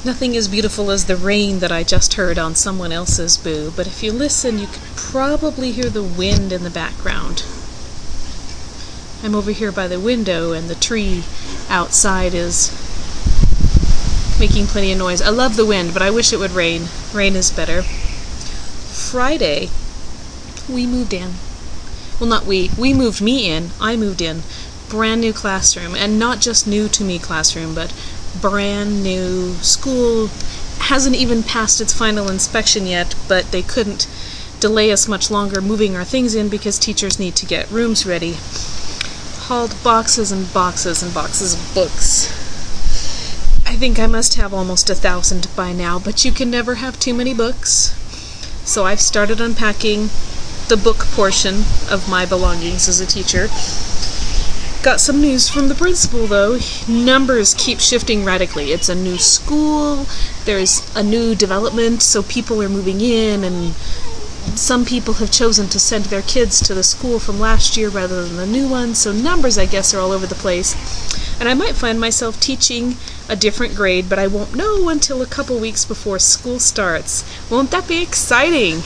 Nothing as beautiful as the rain that I just heard on someone else's boo, but if you listen, you could probably hear the wind in the background. I'm over here by the window, and the tree outside is making plenty of noise. I love the wind, but I wish it would rain. Rain is better. Friday, we moved in. Well, not we moved me in. I moved in. Brand new classroom, and not just new to me classroom, but brand new. School hasn't even passed its final inspection yet, but they couldn't delay us much longer moving our things in because teachers need to get rooms ready. Hauled boxes and boxes and boxes of books. I think I must have almost 1,000 by now, but you can never have too many books. So I've started unpacking the book portion of my belongings as a teacher. Got some news from the principal, though. Numbers keep shifting radically. It's a new school, there's a new development, so people are moving in, and some people have chosen to send their kids to the school from last year rather than the new one, so numbers, I guess, are all over the place. And I might find myself teaching a different grade, but I won't know until a couple weeks before school starts. Won't that be exciting?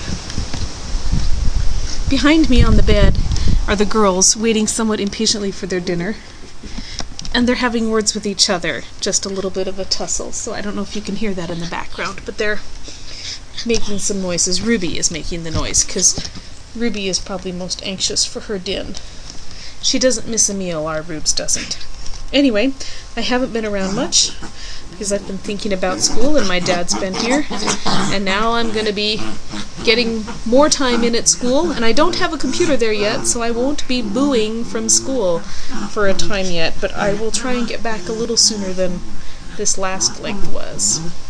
Behind me on the bed are the girls waiting somewhat impatiently for their dinner, and they're having words with each other, just a little bit of a tussle, so I don't know if you can hear that in the background, but they're making some noises. Ruby is making the noise, because Ruby is probably most anxious for her din. She doesn't miss a meal, our Rubes doesn't. Anyway, I haven't been around much, because I've been thinking about school, and my dad's been here, and now I'm going to be getting more time in at school, and I don't have a computer there yet, so I won't be booing from school for a time yet, but I will try and get back a little sooner than this last length was.